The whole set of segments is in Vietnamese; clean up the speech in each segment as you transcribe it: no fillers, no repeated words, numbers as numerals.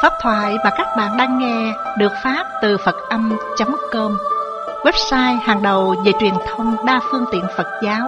Pháp thoại mà các bạn đang nghe được phát từ Phật-âm.com, website hàng đầu về truyền thông đa phương tiện Phật giáo.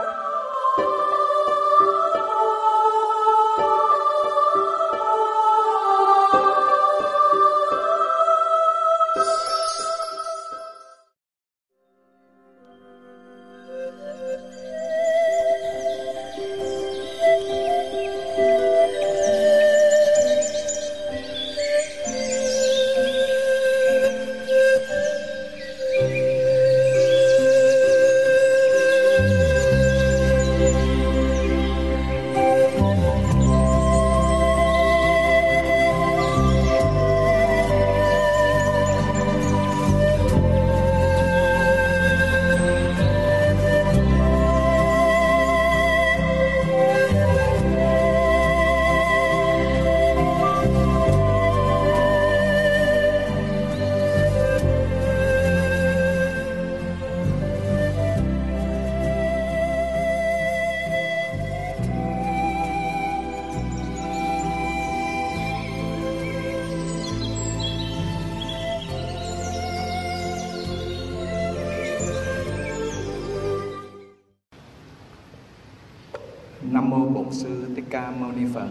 Nam mô Bổn Sư Thích Ca Mâu Ni Phật.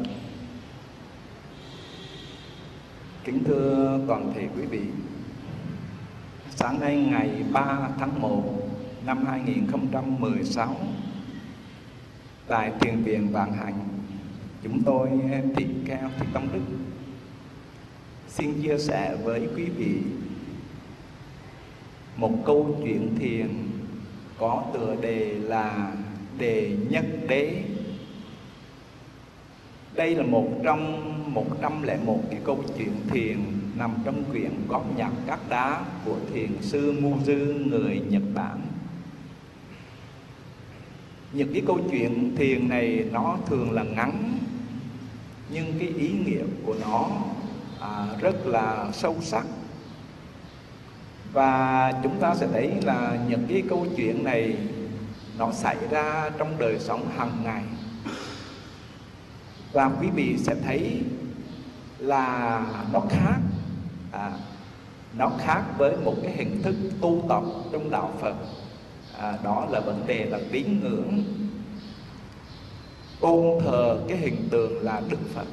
Kính thưa toàn thể quý vị, sáng nay ngày 3 tháng 1 năm 2016, tại Thiền viện Vạn Hạnh, chúng tôi Tỳ Kheo Thích Tông Đức xin chia sẻ với quý vị một câu chuyện thiền có tựa đề là Đề Nhất Đế. Đây là một trong 101 cái câu chuyện thiền nằm trong quyển Góp Nhặt Các Đá của thiền sư Muzu người Nhật Bản. Những cái câu chuyện thiền này nó thường là ngắn, nhưng cái ý nghĩa của nó rất là sâu sắc. Và chúng ta sẽ thấy là những cái câu chuyện này nó xảy ra trong đời sống hàng ngày. Và quý vị sẽ thấy là nó khác với một cái hình thức tu tập trong đạo Phật. Đó là vấn đề là tín ngưỡng, tôn thờ cái hình tượng là Đức Phật.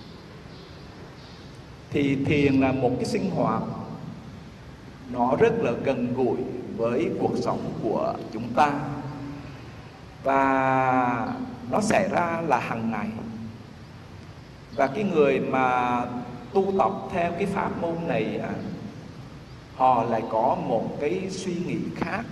Thì thiền là một cái sinh hoạt nó rất là gần gũi với cuộc sống của chúng ta, và nó xảy ra là hàng ngày. Và cái người mà tu tập theo cái pháp môn này, họ lại có một cái suy nghĩ khác.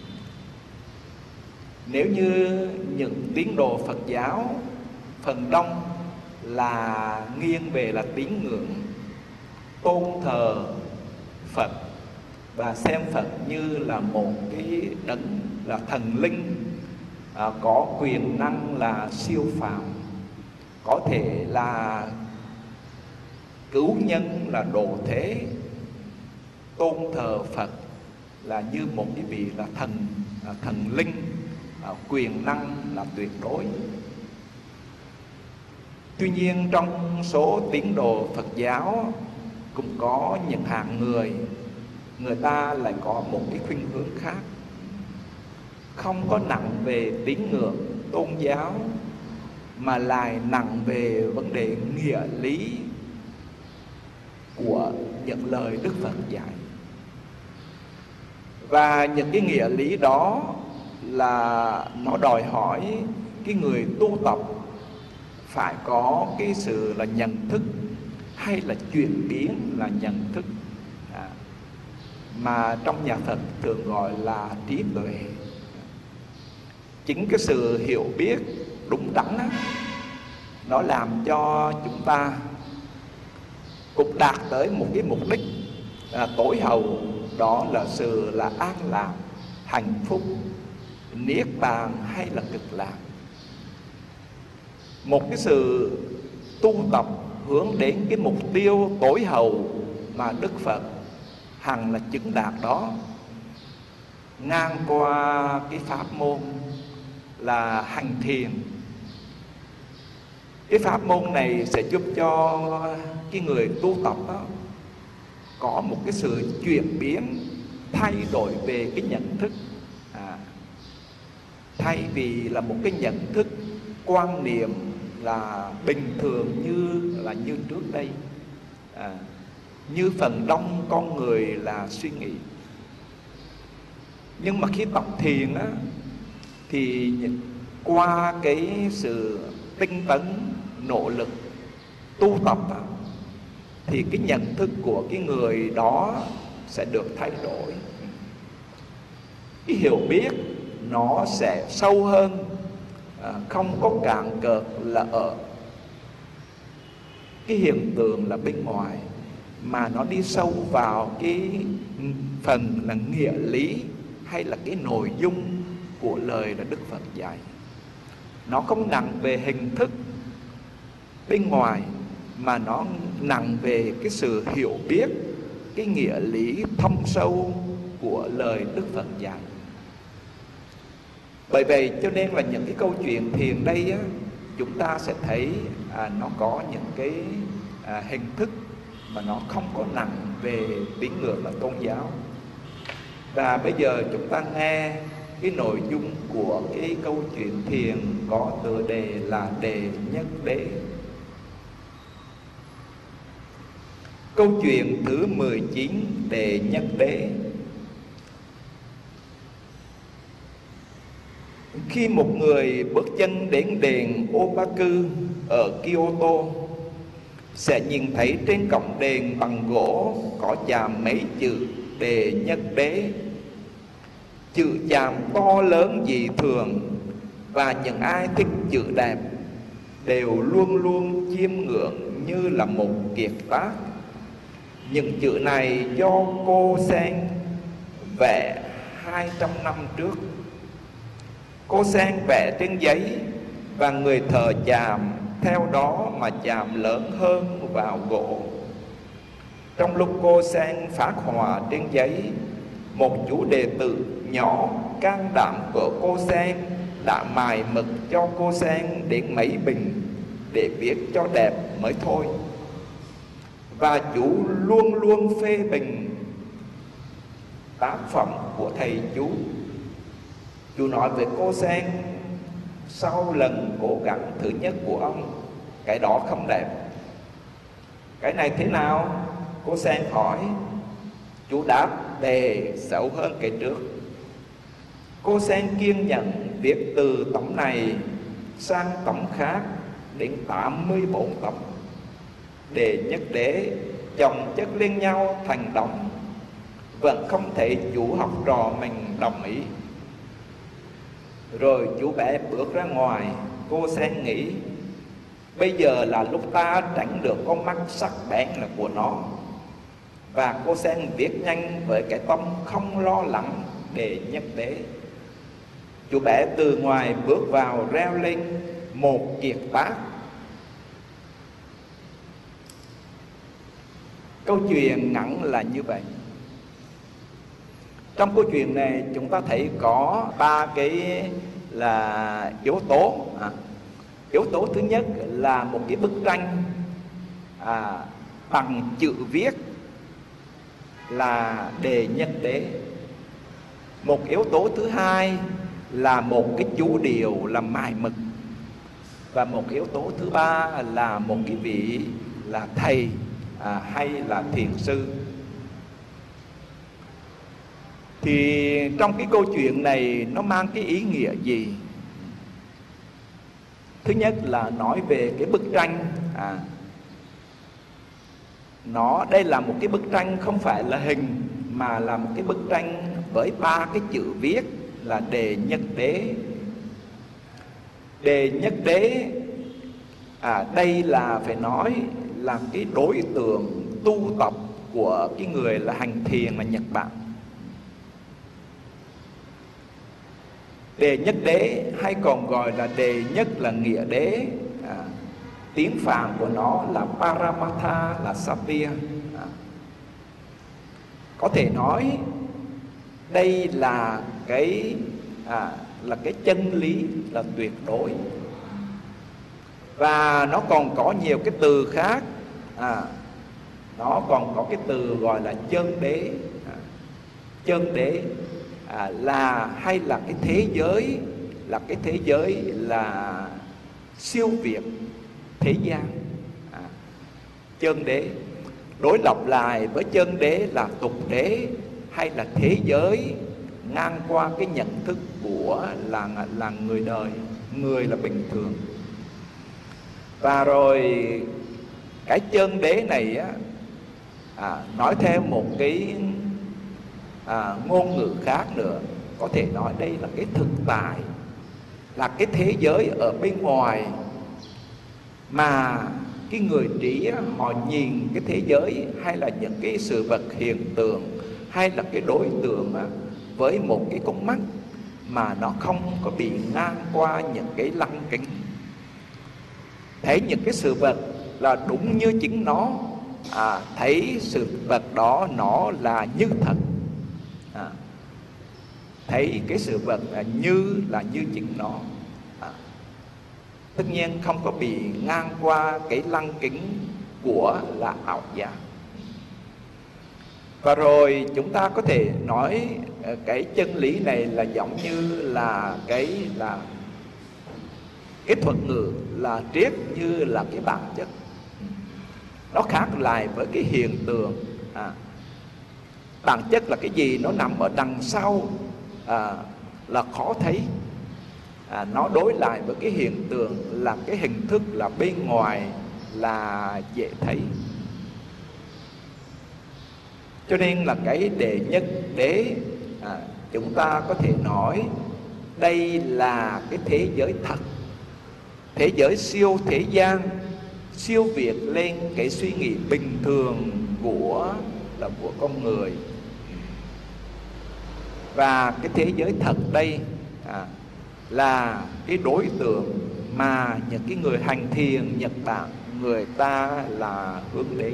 Nếu như những tín đồ Phật giáo phần đông là nghiêng về là tín ngưỡng, tôn thờ Phật và xem Phật như là một cái đấng là thần linh, có quyền năng là siêu phàm, có thể là cứu nhân, là độ thế, tôn thờ Phật là như một cái vị là thần linh, quyền năng là tuyệt đối. Tuy nhiên trong số tín đồ Phật giáo cũng có những hạng người ta lại có một cái khuynh hướng khác, không có nặng về tín ngưỡng tôn giáo, mà lại nặng về vấn đề nghĩa lý của những lời Đức Phật dạy. Và những cái nghĩa lý đó là nó đòi hỏi cái người tu tập phải có cái sự là nhận thức, hay là chuyển biến là nhận thức, mà trong nhà Phật thường gọi là trí tuệ. Chính cái sự hiểu biết đúng đắn nó làm cho chúng ta cũng đạt tới một cái mục đích tối hậu, đó là sự là an lạc, hạnh phúc, niết bàn hay là cực lạc. Một cái sự tu tập hướng đến cái mục tiêu tối hậu mà Đức Phật hằng là chứng đạt đó, ngang qua cái pháp môn là hành thiền. Cái pháp môn này sẽ giúp cho cái người tu tập đó có một cái sự chuyển biến, thay đổi về cái nhận thức. Thay vì là một cái nhận thức quan niệm là bình thường như trước đây, như phần đông con người là suy nghĩ. Nhưng mà khi tập thiền á, thì qua cái sự tinh tấn, nỗ lực tu tập á, thì cái nhận thức của cái người đó sẽ được thay đổi. Cái hiểu biết nó sẽ sâu hơn, không có cạn cợt là ở cái hiện tượng là bên ngoài, mà nó đi sâu vào cái phần là nghĩa lý hay là cái nội dung của lời là Đức Phật dạy. Nó không nặng về hình thức bên ngoài, mà nó nặng về cái sự hiểu biết, cái nghĩa lý thâm sâu của lời Đức Phật dạy. Bởi vậy cho nên là những cái câu chuyện thiền đây á, chúng ta sẽ thấy nó có những cái hình thức mà nó không có nặng về tín ngưỡng là tôn giáo. Và bây giờ chúng ta nghe cái nội dung của cái câu chuyện thiền có tựa đề là Đề Nhất Đế. Câu chuyện thứ 19, Đề Nhất Đế. Khi một người bước chân đến đền Obaku ở Kyoto, sẽ nhìn thấy trên cổng đền bằng gỗ có chạm mấy chữ Đề Nhất Đế. Chữ chạm to lớn dị thường, và những ai thích chữ đẹp đều luôn luôn chiêm ngưỡng như là một kiệt tác. Những chữ này do cô Sen vẽ 200 năm trước. Cô Sen vẽ trên giấy và người thợ chạm theo đó mà chạm lớn hơn vào gỗ. Trong lúc cô Sen phát họa trên giấy, một chú đệ tử nhỏ can đảm của cô Sen đã mài mực cho cô Sen đến mấy bình để viết cho đẹp mới thôi. Và chú luôn luôn phê bình tác phẩm của thầy chú. Chú nói với cô Sen, sau lần cố gắng thứ nhất của ông, cái đó không đẹp. Cái này thế nào? Cô Sen hỏi. Chú đáp, đề xấu hơn cái trước. Cô Sen kiên nhẫn viết từ tấm này sang tấm khác đến 84 tấm. Đề Nhất Đế chồng chất lên nhau thành đống, vẫn không thể chủ học trò mình đồng ý. Rồi chú bé bước ra ngoài. Cô Sen nghĩ, bây giờ là lúc ta tránh được con mắt sắc bén là của nó. Và cô Sen viết nhanh với cái tâm không lo lắng Đề Nhất Đế. Chú bé từ ngoài bước vào reo lên, một kiệt tác. Câu chuyện ngắn là như vậy. Trong câu chuyện này chúng ta thấy có 3 cái là yếu tố. Yếu tố thứ nhất là một cái bức tranh bằng chữ viết là Đề Nhất Đế. Một yếu tố thứ hai là một cái chú điệu là mài mực. Và một yếu tố thứ ba là một cái vị là thầy hay là thiền sư. Thì trong cái câu chuyện này nó mang cái ý nghĩa gì? Thứ nhất là nói về cái bức tranh. Đây là một cái bức tranh không phải là hình, mà là một cái bức tranh với 3 cái chữ viết là Đề Nhất Đế. Đề Nhất Đế đây là phải nói là cái đối tượng tu tập của cái người là hành thiền là Nhật Bản. Đề Nhất Đế hay còn gọi là Đề Nhất là nghĩa đế. Tiếng Phạn của nó là Paramatha là Satya. Có thể nói đây là cái chân lý là tuyệt đối. Và nó còn có nhiều cái từ khác, nó còn có cái từ gọi là chân đế. Chân đế là hay là cái thế giới, là cái thế giới là siêu việt thế gian. Chân đế đối lập lại với chân đế là tục đế, hay là thế giới ngang qua cái nhận thức của là người đời, người là bình thường. Và rồi cái chân đế này nói theo một cái ngôn ngữ khác nữa, có thể nói đây là cái thực tại, là cái thế giới ở bên ngoài mà cái người trí họ nhìn cái thế giới hay là những cái sự vật hiện tượng hay là cái đối tượng với một cái con mắt mà nó không có bị ngang qua những cái lăng kính, thấy những cái sự vật là đúng như chính nó, thấy sự vật đó nó là như thật, thấy cái sự vật là như chính nó, tất nhiên không có bị ngang qua cái lăng kính của là ảo giác. Và rồi chúng ta có thể nói cái chân lý này là giống như là cái thuật ngữ là triết như là cái bản chất. Nó khác lại với cái hiện tượng. Bản chất là cái gì? Nó nằm ở đằng sau, là khó thấy. Nó đối lại với cái hiện tượng là cái hình thức là bên ngoài là dễ thấy. Cho nên là cái đệ nhất đế, chúng ta có thể nói đây là cái thế giới thật, thế giới siêu thế gian, siêu việt lên cái suy nghĩ bình thường của con người. Và cái thế giới thật đây là cái đối tượng mà những cái người hành thiền Nhật Bản người ta là hướng đến.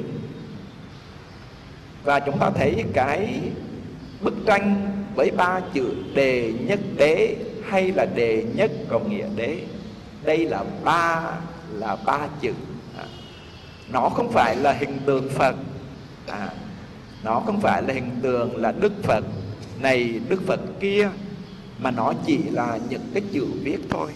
Và chúng ta thấy cái bức tranh với 3 chữ đệ nhất đế hay là đệ nhất cộng nghĩa đế, đây là ba chữ. Nó không phải là hình tượng Phật, nó không phải là hình tượng là Đức Phật này Đức Phật kia, mà nó chỉ là những cái chữ viết thôi.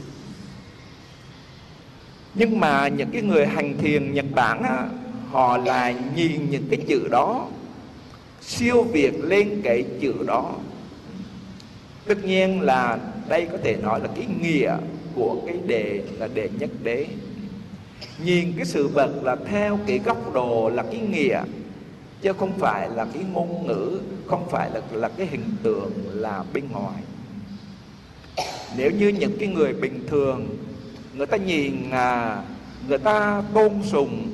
Nhưng mà những cái người hành thiền Nhật Bản họ lại nhìn những cái chữ đó, siêu việt lên cái chữ đó. Tất nhiên là đây có thể nói là cái nghĩa của cái đề là đệ nhất đế. Nhìn cái sự vật là theo cái góc độ là cái nghĩa, chứ không phải là cái ngôn ngữ, không phải là cái hình tượng là bên ngoài. Nếu như những cái người bình thường, người ta nhìn, người ta tôn sùng,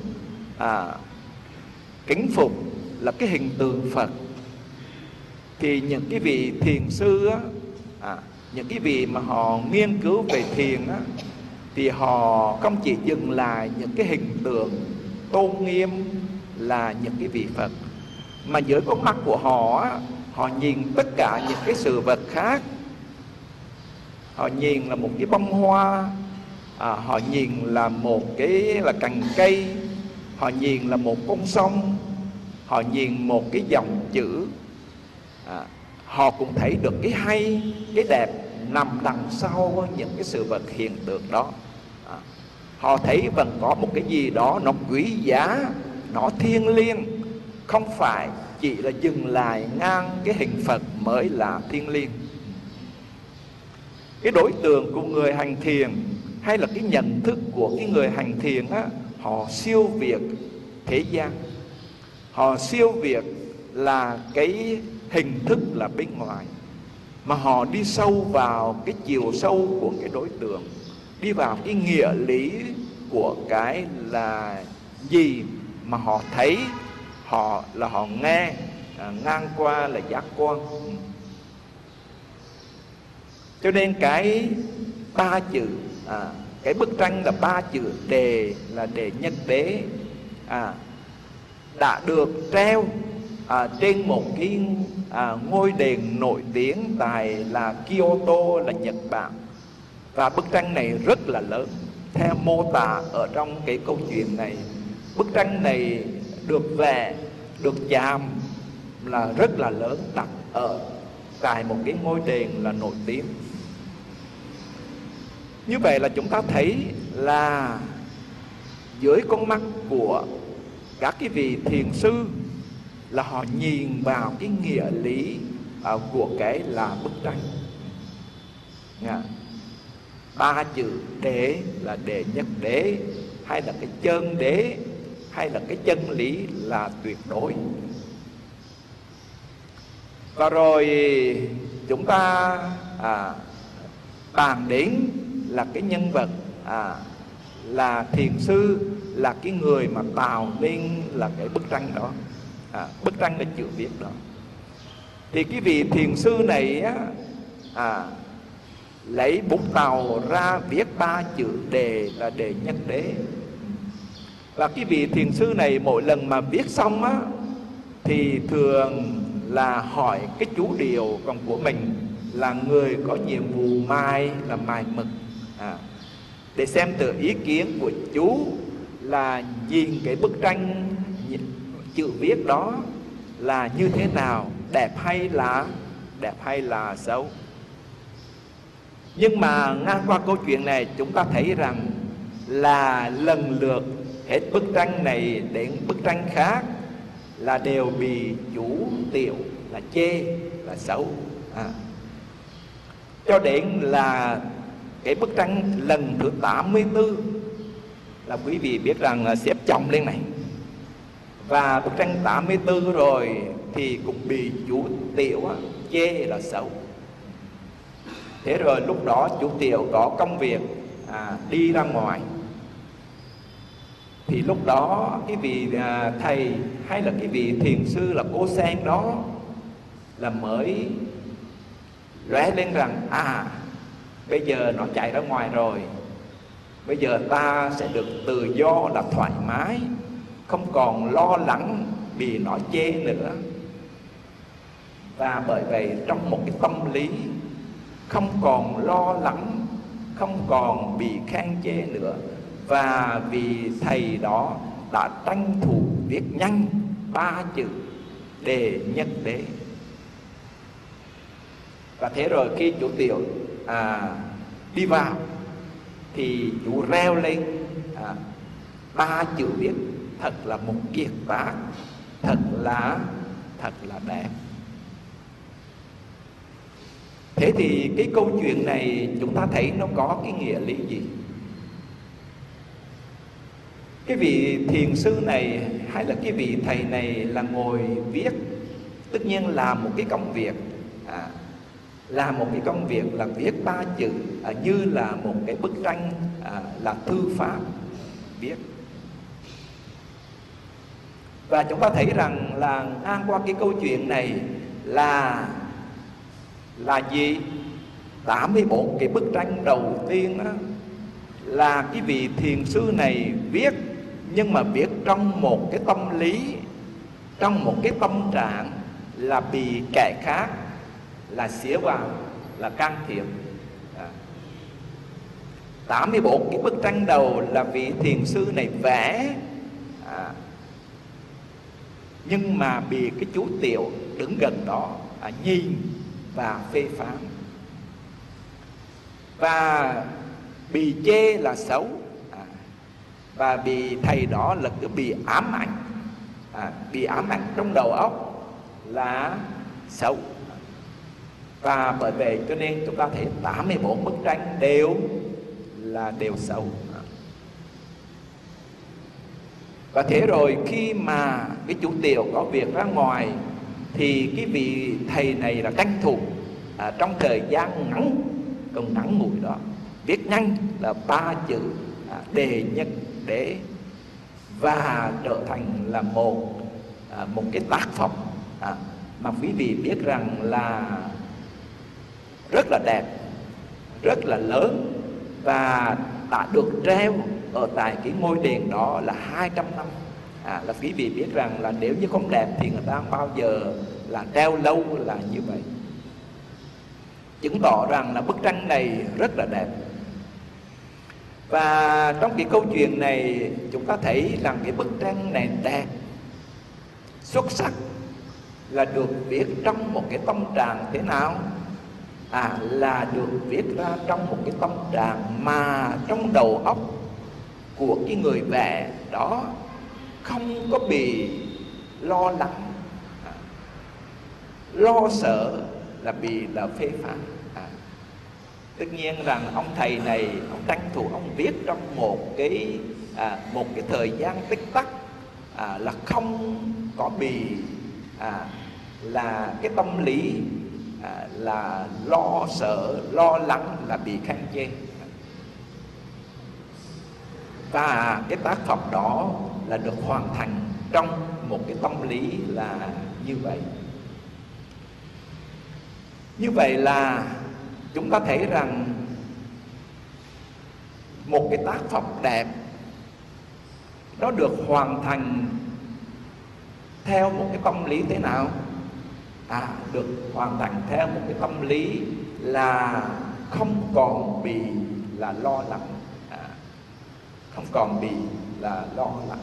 kính phục là cái hình tượng Phật, thì những cái vị thiền sư những cái vị mà họ nghiên cứu về thiền thì họ không chỉ dừng lại những cái hình tượng tôn nghiêm là những cái vị Phật, mà dưới con mắt của họ họ nhìn tất cả những cái sự vật khác. Họ nhìn là một cái bông hoa, họ nhìn là một cái là cành cây, họ nhìn là một con sông, họ nhìn một cái dòng chữ. Họ cũng thấy được cái hay, cái đẹp nằm đằng sau những cái sự vật hiện tượng đó. Họ thấy vẫn có một cái gì đó nó quý giá, nó thiêng liêng, không phải chỉ là dừng lại ngang cái hình Phật mới là thiêng liêng. Cái đối tượng của người hành thiền hay là cái nhận thức của cái người hành thiền họ siêu việt thế gian, họ siêu việt là cái hình thức là bên ngoài, mà họ đi sâu vào cái chiều sâu của cái đối tượng, đi vào cái nghĩa lý của cái là gì mà họ thấy, họ nghe, ngang qua là giác quan. Cho nên cái 3 chữ, cái bức tranh là 3 chữ đề là đệ nhất đế đã được treo trên một cái ngôi đền nổi tiếng tại là Kyoto là Nhật Bản. Và bức tranh này rất là lớn, theo mô tả ở trong cái câu chuyện này, bức tranh này được vẽ, được chạm là rất là lớn, đặt ở tại một cái ngôi đền là nổi tiếng. Như vậy là chúng ta thấy là dưới con mắt của các cái vị thiền sư là họ nhìn vào cái nghĩa lý của cái là bức tranh. Ba chữ đế là đệ nhất đế, hay là cái chân đế, hay là cái chân lý là tuyệt đối. Và rồi chúng ta bàn đến là cái nhân vật là thiền sư, là cái người mà tạo nên là cái bức tranh đó, bức tranh là chữ viết đó. Thì cái vị thiền sư này lấy bút tàu ra viết ba chữ đề là đệ nhất đế. Và cái vị thiền sư này mỗi lần mà viết xong thì thường là hỏi cái chú điều còn của mình là người có nhiệm vụ mài là mài mực, để xem từ ý kiến của chú là nhìn cái bức tranh chữ viết đó là như thế nào, đẹp hay là xấu. Nhưng mà ngang qua câu chuyện này chúng ta thấy rằng là lần lượt hết bức tranh này đến bức tranh khác là đều bị chủ tiểu là chê là xấu. Cho đến là cái bức tranh lần thứ 84 là quý vị biết rằng là xếp chồng lên này. Và bức tranh 84 rồi thì cũng bị chú tiểu chê là xấu. Thế rồi lúc đó chú tiểu có công việc đi ra ngoài. Thì lúc đó cái vị thầy hay là cái vị thiền sư là cô sen đó là mới lóe lên rằng bây giờ nó chạy ra ngoài rồi, bây giờ ta sẽ được tự do là thoải mái, không còn lo lắng bị nó chê nữa. Và bởi vậy trong một cái tâm lý không còn lo lắng, không còn bị khen chê nữa, và vì thầy đó đã tranh thủ viết nhanh ba chữ đệ nhất đế. Và thế rồi khi chú tiểu đi vào thì chú reo lên ba chữ viết thật là một kiệt tác, thật là đẹp. Thế thì cái câu chuyện này chúng ta thấy nó có cái nghĩa lý gì? Cái vị thiền sư này hay là cái vị thầy này là ngồi viết, tất nhiên làm một cái công việc, làm một cái công việc là viết ba chữ như là một cái bức tranh là thư pháp viết. Và chúng ta thấy rằng là ngang qua cái câu chuyện này là gì? 84 cái bức tranh đầu tiên đó là cái vị thiền sư này viết, nhưng mà viết trong một cái tâm lý, trong một cái tâm trạng là bị kẻ khác là xía vào, là can thiệp. 84 cái bức tranh đầu là vị thiền sư này vẽ, nhưng mà bị cái chú tiểu đứng gần đó nhìn và phê phán, và bị chê là xấu, và bị thầy đó là cứ bị ám ảnh, bị ám ảnh trong đầu óc là xấu. Và bởi vậy cho nên chúng ta thấy 84 bức tranh đều xấu. Và thế rồi khi mà cái chú tiểu có việc ra ngoài thì cái vị thầy này là tranh thủ trong thời gian ngắn, còn ngắn ngủi đó, viết nhanh là ba chữ đệ nhất đế, và trở thành là một cái tác phẩm mà quý vị biết rằng là rất là đẹp, rất là lớn, và đã được treo ở tại cái ngôi đền đó là 200 năm. Là quý vị biết rằng là nếu như không đẹp thì người ta không bao giờ là treo lâu là như vậy, chứng tỏ rằng là bức tranh này rất là đẹp. Và trong cái câu chuyện này chúng ta thấy rằng cái bức tranh này đẹp, xuất sắc, là được viết trong một cái tâm trạng thế nào? Là được viết ra trong một cái tâm trạng mà trong đầu óc của cái người vẽ đó không có bị lo lắng, lo sợ là bị phê phán. Tất nhiên rằng ông thầy này, ông tranh thủ ông viết trong một cái thời gian tích tắc, là không có bị là cái tâm lý là lo sợ, lo lắng, là bị khen chê. Và cái tác phẩm đó là được hoàn thành trong một cái tâm lý là như vậy. Như vậy là chúng ta thấy rằng một cái tác phẩm đẹp nó được hoàn thành theo một cái tâm lý thế nào? Được hoàn thành theo một cái tâm lý là không còn bị là lo lắng, không còn bị là lo lắng.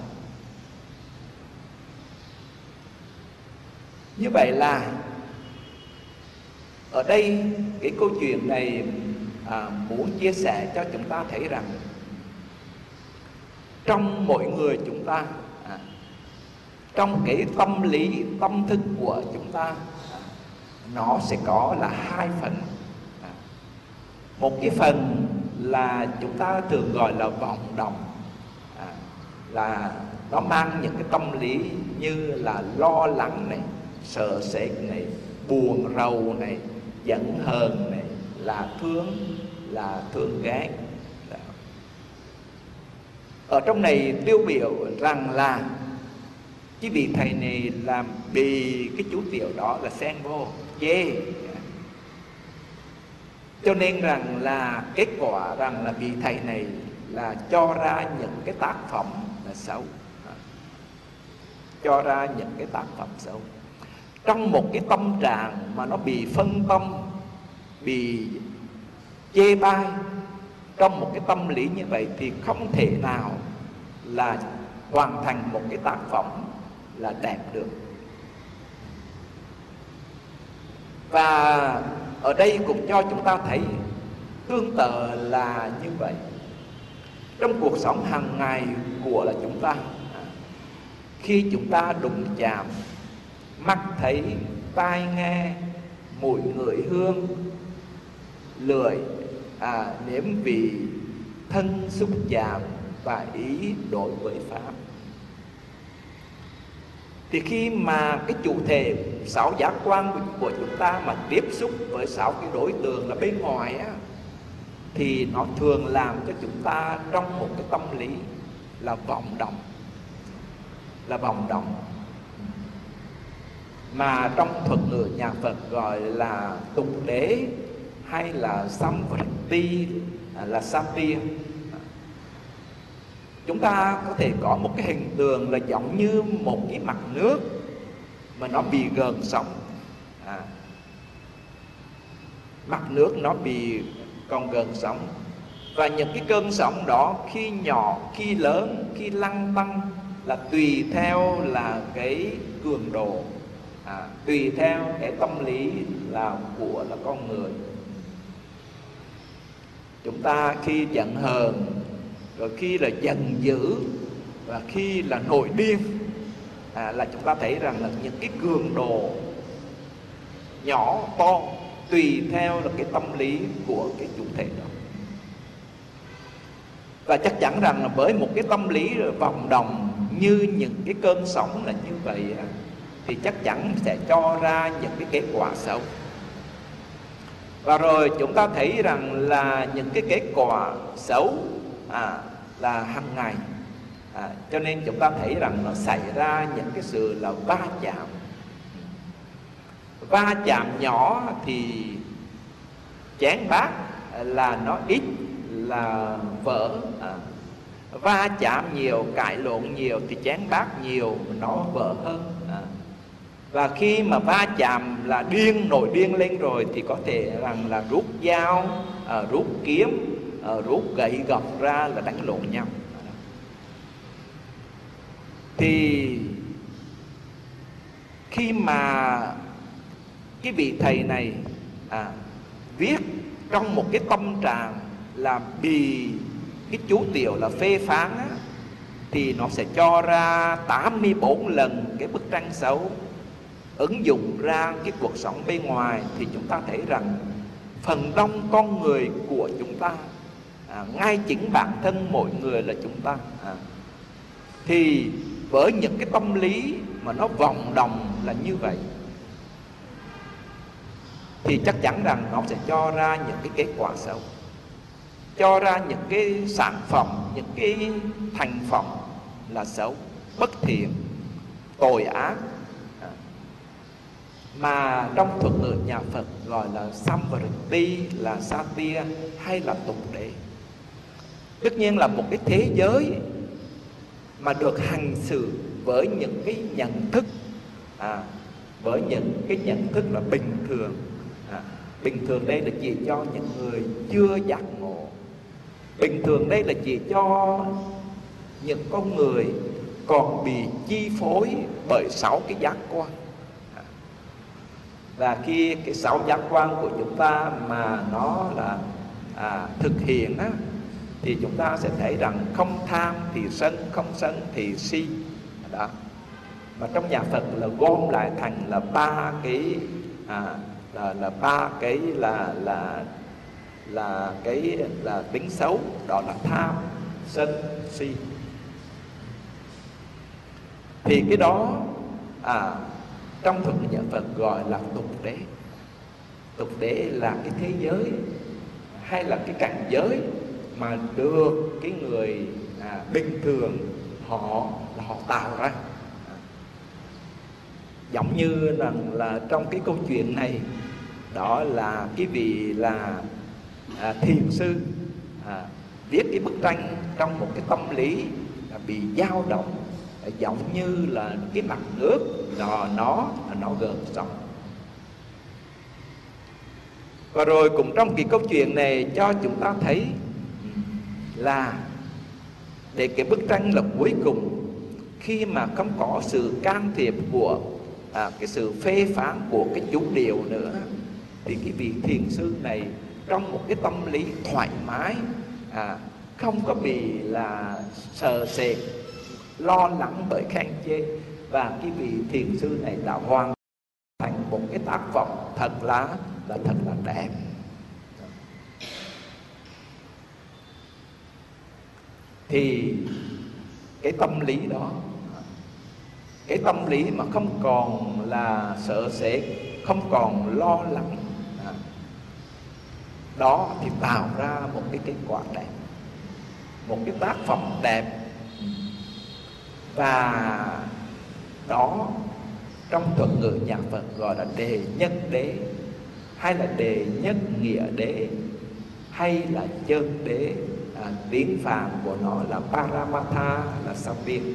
Như vậy là ở đây cái câu chuyện này muốn chia sẻ cho chúng ta thấy rằng trong mỗi người chúng ta, trong cái tâm lý, tâm thức của chúng ta, nó sẽ có là hai phần. Một cái phần là chúng ta thường gọi là vọng động, là nó mang những cái tâm lý như là lo lắng này, sợ sệt này, buồn rầu này, giận hờn này, là thương ghét. Ở trong này tiêu biểu rằng là cái vị thầy này làm bị cái chú tiểu đó là xen vô chê, cho nên rằng là kết quả rằng là vị thầy này là cho ra những cái tác phẩm là xấu, cho ra những cái tác phẩm xấu. Trong một cái tâm trạng mà nó bị phân tâm, bị chê bai, trong một cái tâm lý như vậy thì không thể nào là hoàn thành một cái tác phẩm là đẹp được. Và ở đây cũng cho chúng ta thấy tương tự là như vậy. Trong cuộc sống hàng ngày của là chúng ta, khi chúng ta đụng chạm, mắt thấy, tai nghe, mùi ngửi hương, lưỡi nếm vị, thân xúc chạm và ý đối với pháp, thì khi mà cái chủ thể sáu giác quan của chúng ta mà tiếp xúc với sáu cái đối tượng là bên ngoài á, thì nó thường làm cho chúng ta trong một cái tâm lý là vọng động, là vọng động, mà trong thuật ngữ nhà Phật gọi là tục đế hay là samvriti, là satir. Chúng ta có thể có một cái hình tượng là giống như một cái mặt nước mà nó bị gợn sóng. Mặt nước nó bị còn gợn sóng, và những cái cơn sóng đó khi nhỏ, khi lớn, khi lăn tăn là tùy theo là cái cường độ, tùy theo cái tâm lý là của là con người. Chúng ta khi giận hờn, rồi khi là giận dữ, và khi là nổi điên, là chúng ta thấy rằng là những cái cường độ nhỏ to tùy theo là cái tâm lý của cái chủ thể đó. Và chắc chắn rằng là với một cái tâm lý vọng động như những cái cơn sóng là như vậy, thì chắc chắn sẽ cho ra những cái kết quả xấu. Và rồi chúng ta thấy rằng là những cái kết quả xấu là hàng ngày, cho nên chúng ta thấy rằng nó xảy ra những cái sự là va chạm. Va chạm nhỏ thì chén bát là nó ít là vỡ, va chạm nhiều, cãi lộn nhiều thì chén bát nhiều nó vỡ hơn. Và khi mà va chạm là nổi điên lên rồi thì có thể rằng là rút dao, rút kiếm, rút gậy gộc ra là đánh lộn nhau. Thì khi mà cái vị thầy này viết trong một cái tâm trạng là bị cái chú tiểu là phê phán á, thì nó sẽ cho ra 84 lần cái bức tranh xấu. Ứng dụng ra cái cuộc sống bên ngoài thì chúng ta thấy rằng phần đông con người của chúng ta, ngay chính bản thân mỗi người là chúng ta, thì với những cái tâm lý mà nó vòng đồng là như vậy, thì chắc chắn rằng nó sẽ cho ra những cái kết quả xấu, cho ra những cái sản phẩm, những cái thành phẩm là xấu, bất thiện, tội ác, mà trong thuật ngữ nhà Phật gọi là Samvriti, là Satya hay là tục đế. Tất nhiên là một cái thế giới mà được hành xử với những cái nhận thức, với những cái nhận thức là bình thường. Bình thường đây là chỉ cho những người chưa giác ngộ. Bình thường đây là chỉ cho những con người còn bị chi phối bởi 6 cái giác quan. Và khi cái 6 giác quan của chúng ta mà nó là thực hiện á, thì chúng ta sẽ thấy rằng không tham thì sân, không sân thì si. Đó. Mà trong nhà Phật là gom lại thành là 3 cái là 3 cái là cái là tính xấu, đó là tham, sân, si. Thì cái đó trong thuật nhà Phật gọi là tục đế. Tục đế là cái thế giới hay là cái cảnh giới mà được cái người bình thường họ tạo ra. Giống như là trong cái câu chuyện này, đó là cái vị là thiền sư viết cái bức tranh trong một cái tâm lý là bị dao động, giống như là cái mặt nước nó gợn sóng. Và rồi cũng trong cái câu chuyện này cho chúng ta thấy là để cái bức tranh là cuối cùng, khi mà không có sự can thiệp của cái sự phê phán của cái chú điều nữa, thì cái vị thiền sư này trong một cái tâm lý thoải mái, không có bị là sợ sệt, lo lắng bởi khen chê, và cái vị thiền sư này đã hoàn thành một cái tác phẩm thật là đẹp. Thì cái tâm lý đó, cái tâm lý mà không còn là sợ sệt, không còn lo lắng, đó thì tạo ra một cái kết quả đẹp, một cái tác phẩm đẹp. Và đó trong thuật ngữ nhà Phật gọi là đề nhất đế, hay là đề nhất nghĩa đế, hay là chân đế. Tiếng Phạn của nó là Paramatha, là sao tiên.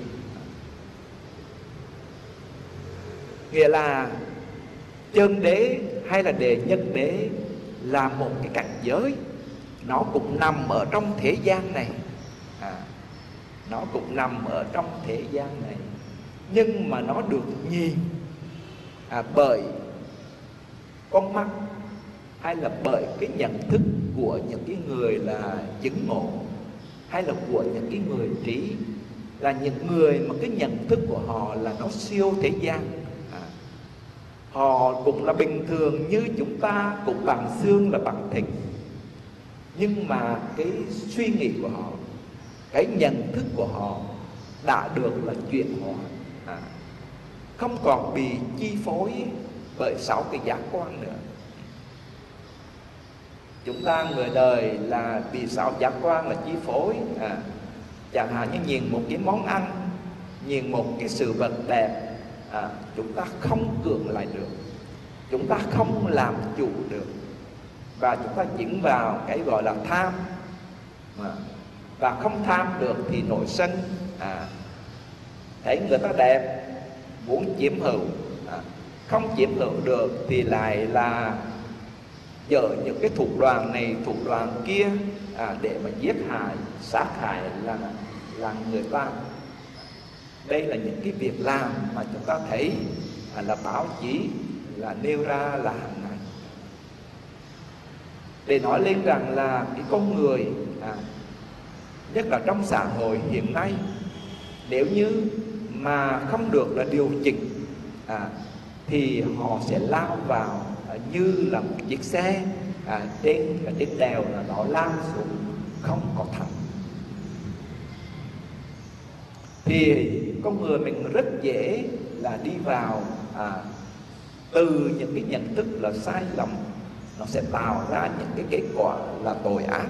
Nghĩa là chân đế hay là đề nhất đế là một cái cảnh giới, nó cũng nằm ở trong thế gian này, nó cũng nằm ở trong thế gian này, nhưng mà nó được nhìn bởi con mắt, hay là bởi cái nhận thức của những cái người là chứng ngộ, hay là của những cái người trí, là những người mà cái nhận thức của họ là nó siêu thế gian. Họ cũng là bình thường như chúng ta, cũng bằng xương là bằng thịt, nhưng mà cái suy nghĩ của họ, cái nhận thức của họ đã được là chuyển hóa, không còn bị chi phối bởi 6 cái giác quan nữa. Chúng ta người đời là bị 6 giác quan là chi phối. Chẳng hạn như nhìn một cái món ăn, nhìn một cái sự vật đẹp, chúng ta không cưỡng lại được, chúng ta không làm chủ được, và chúng ta dính vào cái gọi là tham. Và không tham được thì nổi sân, thấy người ta đẹp muốn chiếm hữu, không chiếm hữu được thì lại là dở những cái thủ đoạn này thủ đoạn kia để mà giết hại sát hại là người ta. Đây là những cái việc làm mà chúng ta thấy là báo chí là nêu ra là hàng ngày, để nói lên rằng là cái con người nhất là trong xã hội hiện nay, nếu như mà không được là điều chỉnh thì họ sẽ lao vào như là một chiếc xe trên đèo là nó lao xuống không có thẳng. Thì con người mình rất dễ là đi vào từ những cái nhận thức là sai lầm, nó sẽ tạo ra những cái kết quả là tội ác.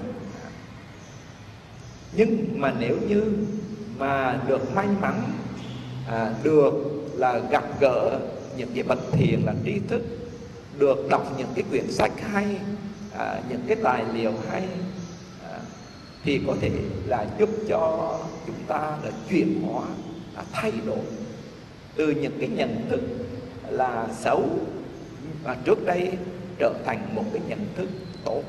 Nhưng mà nếu như mà được may mắn được là gặp gỡ những cái bậc thiện là tri thức, được đọc những cái quyển sách hay, những cái tài liệu hay, thì có thể là giúp cho chúng ta là chuyển hóa, thay đổi từ những cái nhận thức là xấu và trước đây trở thành một cái nhận thức tốt.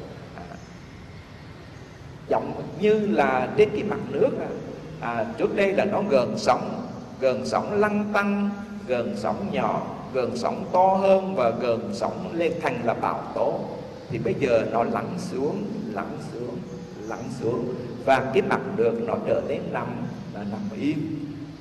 Giống như là trên cái mặt nước trước đây là nó gần sóng lăn tăn, gần sóng nhỏ, gần sóng to hơn và gần sóng lên thành là bão tố. Thì bây giờ nó lắng xuống và cái mặt nước nó trở nên nằm yên.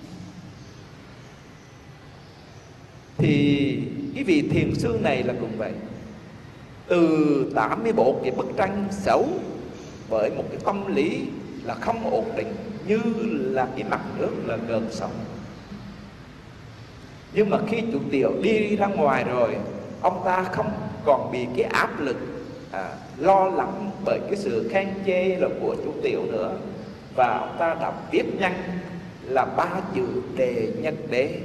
Thì cái vị thiền sư này là cũng vậy, từ 84 cái bức tranh xấu với một cái tâm lý là không ổn định như là cái mặt nước là gần sóng. Nhưng mà khi chủ Tiểu đi ra ngoài rồi, ông ta không còn bị cái áp lực lo lắng bởi cái sự khen chê là của chủ Tiểu nữa, và ông ta đã viết nhanh là 3 chữ đề nhân đế,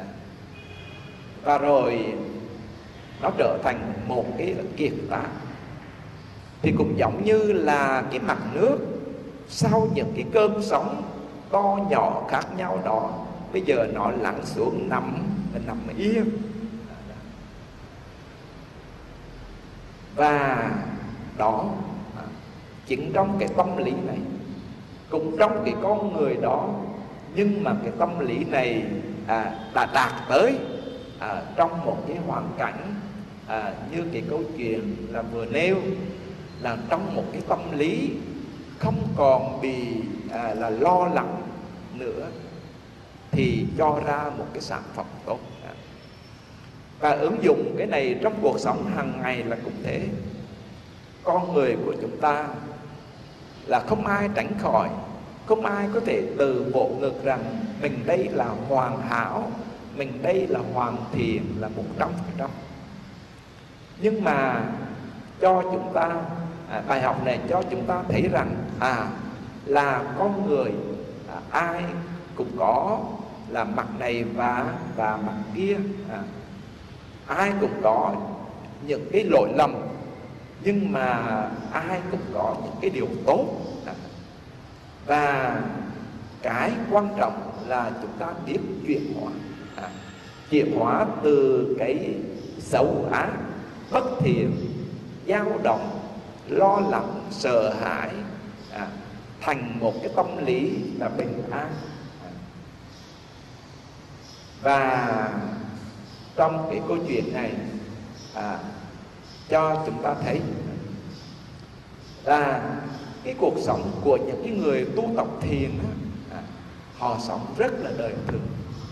và rồi nó trở thành một cái kiệt tác. Thì cũng giống như là cái mặt nước sau những cái cơn sóng to nhỏ khác nhau đó, bây giờ nó lắng xuống nằm yên. Và đó, chính trong cái tâm lý này, cũng trong cái con người đó, nhưng mà cái tâm lý này đã đạt tới trong một cái hoàn cảnh như cái câu chuyện là vừa nêu, là trong một cái tâm lý không còn bị là lo lắng nữa, thì cho ra một cái sản phẩm tốt. Và ứng dụng cái này trong cuộc sống hàng ngày là cũng thế. Con người của chúng ta là không ai tránh khỏi, không ai có thể từ bộ ngực rằng mình đây là hoàn hảo, mình đây là hoàn thiện, là 100%. Nhưng mà cho chúng ta bài học này cho chúng ta thấy rằng là con người ai cũng có là mặt này và mặt kia, ai cũng có những cái lỗi lầm, nhưng mà ai cũng có những cái điều tốt. Và cái quan trọng là chúng ta biết chuyển hóa từ cái xấu ác, bất thiện, dao động, lo lắng, sợ hãi thành một cái tâm lý là bình an. Và trong cái câu chuyện này cho chúng ta thấy là cái cuộc sống của những cái người tu tập thiền họ sống rất là đời thường.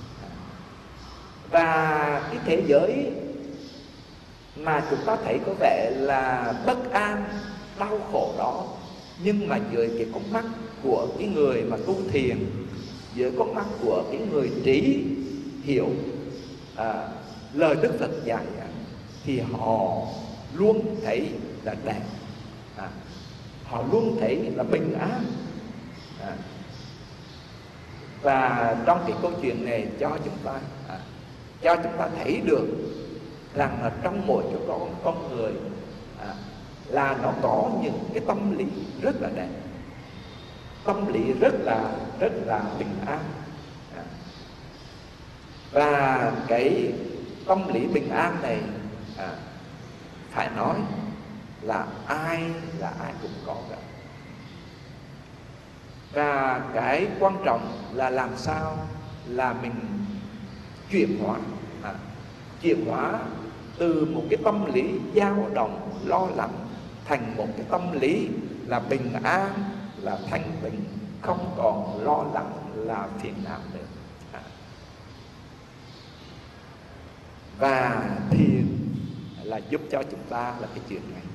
Và cái thế giới mà chúng ta thấy có vẻ là bất an, đau khổ đó, nhưng mà dưới cái con mắt của cái người mà tu thiền, dưới con mắt của cái người trí hiểu lời Đức Phật dạy, thì họ luôn thấy là đẹp, họ luôn thấy là bình an. Và trong cái câu chuyện này cho chúng ta thấy được rằng là trong mỗi chỗ con người là nó có những cái tâm lý rất là đẹp, tâm lý rất là bình an. Và cái tâm lý bình an này phải nói là ai cũng có cả. Và cái quan trọng là làm sao là mình chuyển hóa từ một cái tâm lý dao động lo lắng thành một cái tâm lý là bình an, là thanh tịnh, không còn lo lắng là phiền não nữa. Và thiền là giúp cho chúng ta là cái chuyện này.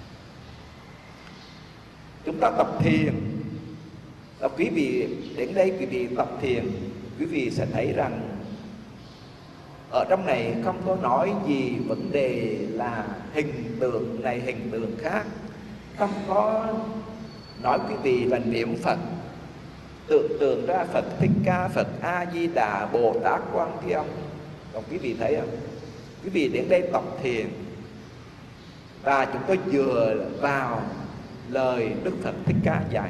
Chúng ta tập thiền, và quý vị đến đây quý vị tập thiền, quý vị sẽ thấy rằng ở trong này không có nói gì vấn đề là hình tượng này hình tượng khác, không có nói quý vị là niệm Phật, tưởng tượng ra Phật Thích Ca, Phật A Di Đà, Bồ Tát Quan Thế Âm. Còn quý vị thấy không? Quý vị đến đây tập thiền và chúng tôi dựa vào lời Đức Phật Thích Ca dạy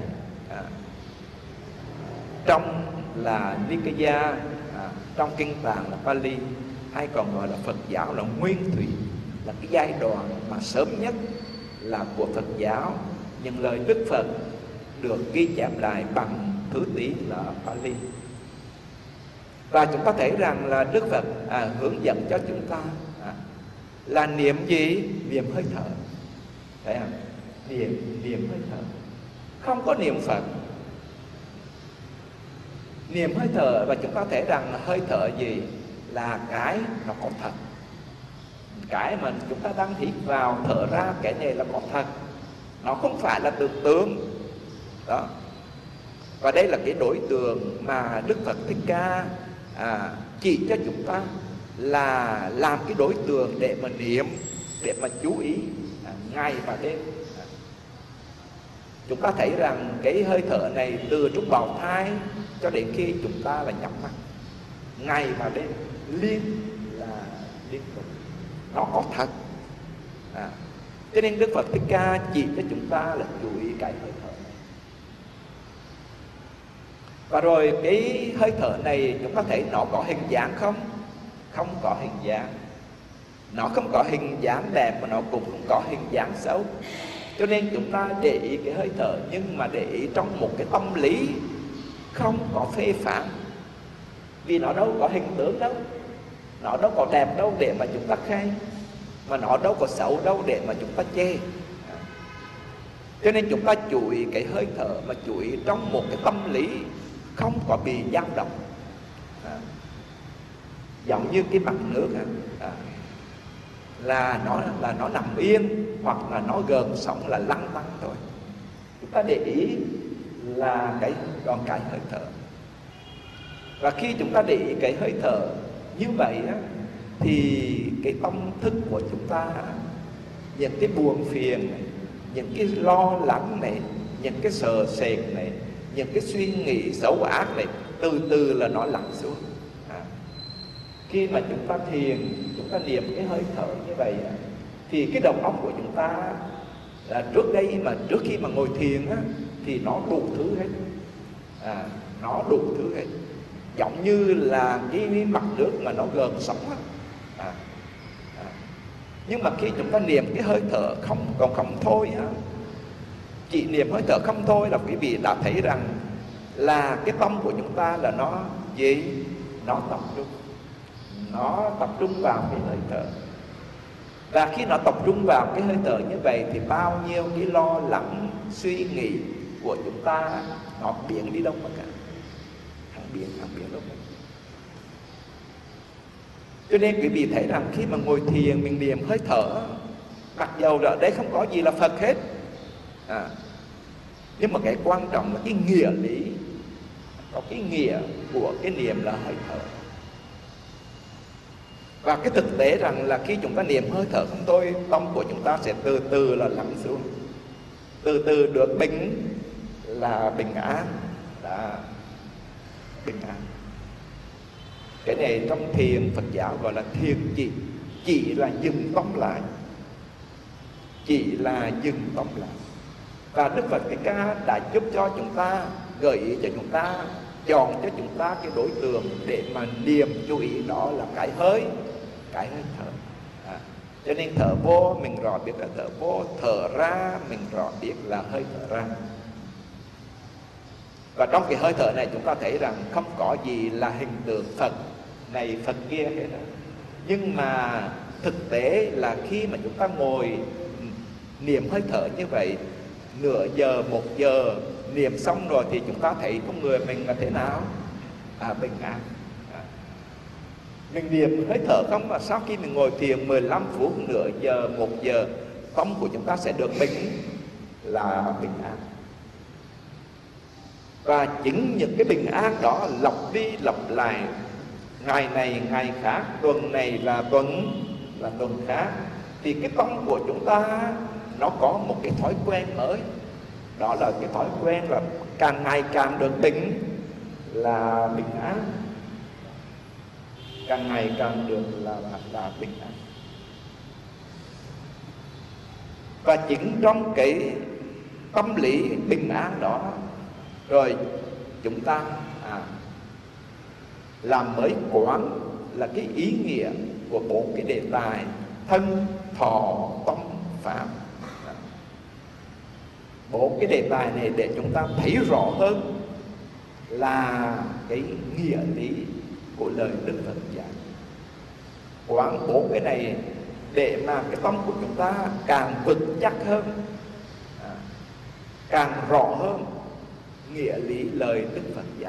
trong là Nikaya, trong kinh tạng là Pali, hay còn gọi là Phật giáo là nguyên thủy, là cái giai đoạn mà sớm nhất là của Phật giáo. Nhưng lời Đức Phật được ghi chép lại bằng thứ tiếng là Pali. Và chúng ta thấy rằng là Đức Phật hướng dẫn cho chúng ta là niệm gì? Niệm hơi thở. Thấy không? Niệm hơi thở, không có niệm Phật. Niệm hơi thở, và chúng ta thấy rằng hơi thở gì là cái nó có thật. Cái mà chúng ta đang hít vào thở ra, cái này là có thật, nó không phải là tưởng tượng đó. Và đây là cái đối tượng mà Đức Phật Thích Ca chỉ cho chúng ta là làm cái đối tượng để mà niệm, để mà chú ý ngày và đêm. Chúng ta thấy rằng cái hơi thở này từ lúc bào thai cho đến khi chúng ta là nhắm mắt, ngày và đêm liên tục, nó có thật. Cho nên Đức Phật Thích Ca chỉ cho chúng ta là chú ý cái hơi thở này. Và rồi cái hơi thở này chúng ta thấy nó có hình dáng không? Không có hình dáng. Nó không có hình dáng đẹp, mà nó cũng không có hình dáng xấu. Cho nên chúng ta để ý cái hơi thở, nhưng mà để ý trong một cái tâm lý không có phê phán. Vì nó đâu có hình tướng đâu, nó đâu có đẹp đâu để mà chúng ta khen, mà nó đâu có xấu đâu để mà chúng ta chê. Cho nên chúng ta chú ý cái hơi thở, mà chú ý trong một cái tâm lý không có bị dao động. Giống như cái mặt nước là nó nằm yên, hoặc là nó gợn sóng là lăn tăn thôi. Chúng ta để ý là còn cái hơi thở. Và khi chúng ta để ý cái hơi thở như vậy thì cái tâm thức của chúng ta, những cái buồn phiền này, những cái lo lắng này, những cái sợ sệt này, những cái suy nghĩ xấu ác này, từ từ là nó lắng xuống. Khi mà chúng ta thiền, chúng ta niệm cái hơi thở như vậy thì cái đầu óc của chúng ta là trước khi mà ngồi thiền thì nó đủ thứ hết. Nó đủ thứ hết, giống như là cái mặt nước mà nó gợn sóng Nhưng mà khi chúng ta niệm cái hơi thở không thôi chỉ niệm hơi thở không thôi là quý vị đã thấy rằng là cái tâm của chúng ta là nó gì? Nó tập trung vào cái hơi thở. Và khi nó tập trung vào cái hơi thở như vậy thì bao nhiêu cái lo lắng, suy nghĩ của chúng ta nó biến đi đâu mà cả. Không biến đâu mà. Cho nên quý vị thấy rằng khi mà ngồi thiền mình niệm hơi thở, mặc dầu ở đây không có gì là Phật hết, nhưng mà cái quan trọng là cái nghĩa lý, có cái nghĩa của cái niệm là hơi thở. Và cái thực tế rằng là khi chúng ta niệm hơi thở không thôi, tâm của chúng ta sẽ từ từ là lắng xuống, từ từ được bình an, bình an. Cái này trong thiền Phật giáo gọi là thiền chỉ là dừng tâm lại, Và Đức Phật Thích Ca đã giúp cho chúng ta, gợi ý cho chúng ta, chọn cho chúng ta cái đối tượng để mà niệm chú ý, đó là cái hơi thở. Cho nên thở vô mình rõ biết là thở vô, thở ra mình rõ biết là hơi thở ra. Và trong cái hơi thở này chúng ta thấy rằng không có gì là hình tượng Phật này Phật kia hết đó. Nhưng mà thực tế là khi mà chúng ta ngồi niệm hơi thở như vậy, nửa giờ, 1 giờ niệm xong rồi thì chúng ta thấy con người mình là thế nào? Bình an. Mình niệm hơi thở không mà sau khi mình ngồi thiền 15 phút, nửa giờ, 1 giờ, tâm của chúng ta sẽ được bình an. Và chính những cái bình an đó lặp đi lặp lại, ngày này ngày khác, tuần này là tuần khác, thì cái tâm của chúng ta nó có một cái thói quen mới. Đó là cái thói quen là càng ngày càng được bình an, càng ngày càng được là bình an. Và chính trong cái tâm lý bình an đó rồi chúng ta làm mới quán là cái ý nghĩa của 4 cái đề tài thân, thọ, tâm, pháp. 4 cái đề tài này để chúng ta thấy rõ hơn là cái nghĩa lý của lời Đức Phật dạy. Quán 4 cái này để mà cái tâm của chúng ta càng vững chắc hơn, càng rõ hơn nghĩa lý lời Đức Phật dạy.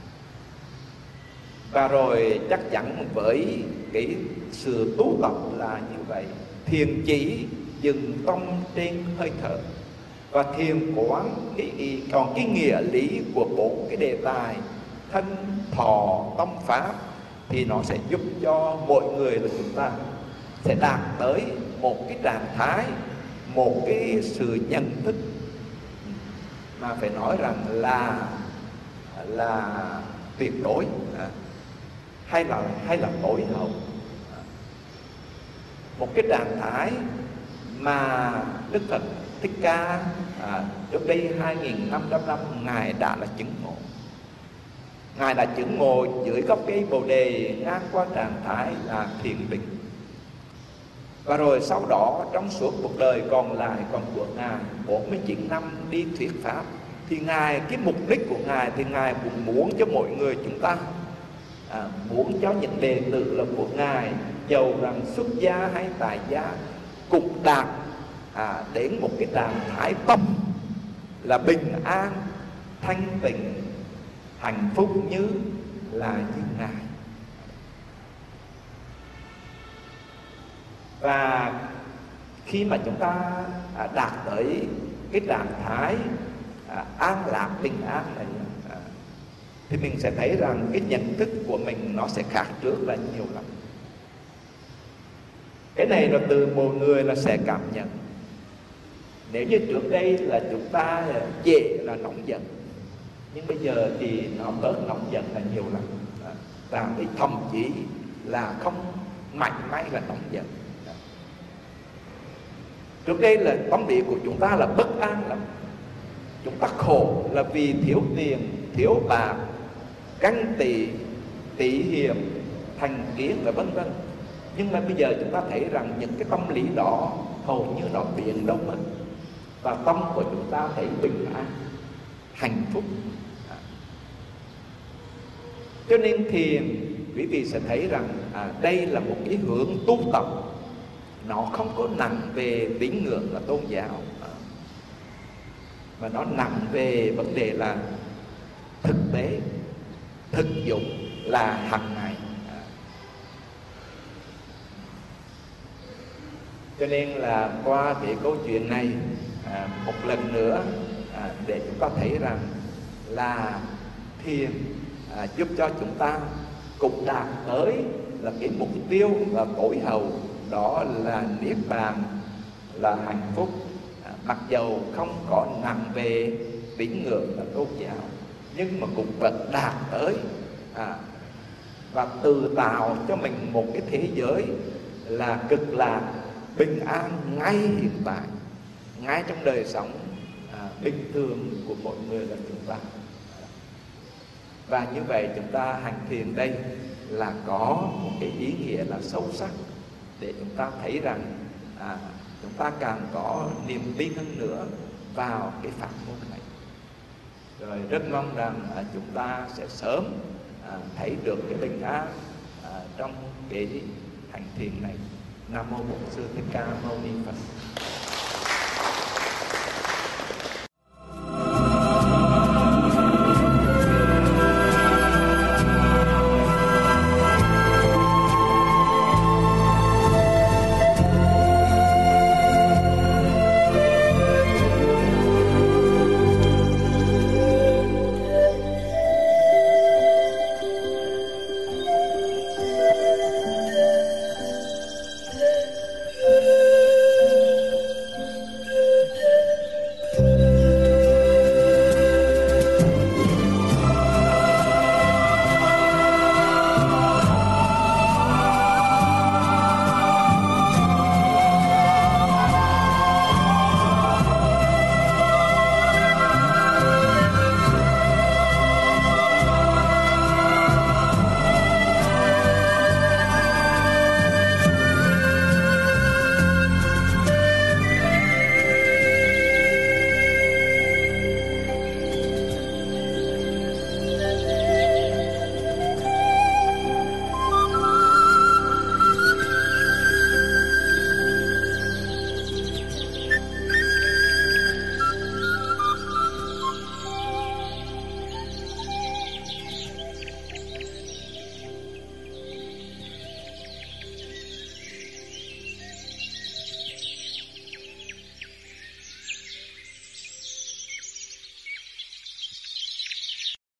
Và rồi chắc chắn với cái sự tu tập là như vậy, thiền chỉ dừng tâm trên hơi thở, và thiền quán còn cái nghĩa lý của 4 cái đề tài thân, thọ, tâm, pháp thì nó sẽ giúp cho mọi người là chúng ta sẽ đạt tới một cái trạng thái, một cái sự nhận thức mà phải nói rằng là tuyệt đối hay là tối hậu. Một cái trạng thái mà Đức Phật Thích Ca trước đây 2.500 năm Ngài đã là chứng ngộ. Ngài đã chứng ngộ dưới gốc cây Bồ Đề ngang qua trạng thái là thiền định. Và rồi sau đó trong suốt cuộc đời còn lại của Ngài 49 năm đi thuyết pháp, thì Ngài, cái mục đích của Ngài thì Ngài cũng muốn cho mọi người chúng ta, muốn cho những đệ tử là của Ngài, dầu rằng xuất gia hay tại gia, cũng đạt đến một cái trạng thái tâm là bình an, thanh tịnh, hạnh phúc như Ngài. Và khi mà chúng ta đạt tới cái trạng thái an lạc, bình an này, thì mình sẽ thấy rằng cái nhận thức của mình nó sẽ khác trước là nhiều lắm. Cái này là từ một người là sẽ cảm nhận. Nếu như trước đây là chúng ta dễ là nóng giận, nhưng bây giờ thì nó bớt nóng giận là nhiều lắm. Và thậm chí là không mạnh mẽ là nóng giận. Trước đây là tâm lý của chúng ta là bất an lắm. Chúng ta khổ là vì thiếu tiền, thiếu bạc, ganh tị, tị hiềm, thành kiến và vân vân. Nhưng mà bây giờ chúng ta thấy rằng những cái tâm lý đó hầu như nó biến đâu mất, và tâm của chúng ta thấy bình an, hạnh phúc. Cho nên thiền, quý vị sẽ thấy rằng đây là một cái hướng tu tập, nó không có nặng về tín ngưỡng là tôn giáo, mà nó nặng về vấn đề là thực tế, thực dụng là hàng ngày. Cho nên là qua cái câu chuyện này một lần nữa để chúng ta thấy rằng là thiền giúp cho chúng ta cũng đạt tới là cái mục tiêu là tối hậu, đó là niết bàn, là hạnh phúc, mặc dầu không có nặng về tín ngưỡng là tôn giáo, nhưng mà cũng vẫn đạt tới và tự tạo cho mình một cái thế giới là cực lạc, bình an ngay hiện tại, ngay trong đời sống bình thường của mọi người là chúng ta. Và như vậy chúng ta hành thiền đây là có một cái ý nghĩa là sâu sắc để chúng ta thấy rằng chúng ta càng có niềm tin hơn nữa vào cái pháp môn này. Rồi rất mong rằng chúng ta sẽ sớm thấy được cái bình an trong cái hành thiền này. Nam mô Bổn Sư Thích Ca Mâu Ni Phật.